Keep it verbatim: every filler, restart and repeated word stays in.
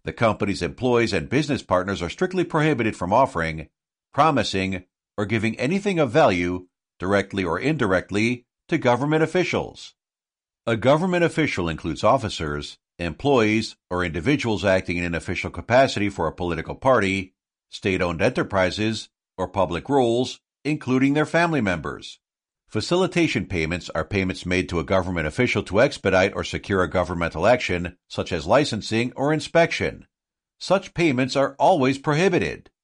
The company's employees and business partners are strictly prohibited from offering, promising, or giving anything of value, directly or indirectly, to government officials. A government official includes officers, employees, or individuals acting in an official capacity for a political party, state-owned enterprises, or public roles, including their family members. Facilitation payments are payments made to a government official to expedite or secure a governmental action, such as licensing or inspection. Such payments are always prohibited.